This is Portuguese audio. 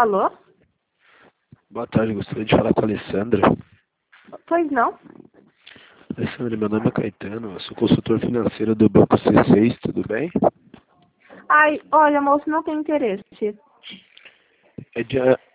Alô? Boa tarde, gostaria de falar com a Alessandra. Pois não? Alessandra, meu nome é Caetano, eu sou consultor financeiro do Banco C6, tudo bem? Ai, olha, moço, não tem interesse. É de,